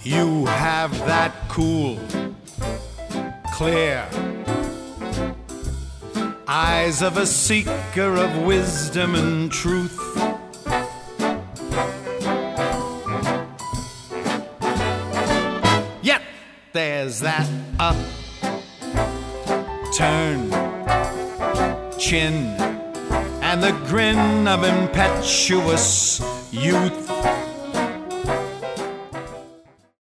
You have that cool, clear eyes of a seeker of wisdom and truth. Yet there's that upturned chin and the grin of impetuous youth.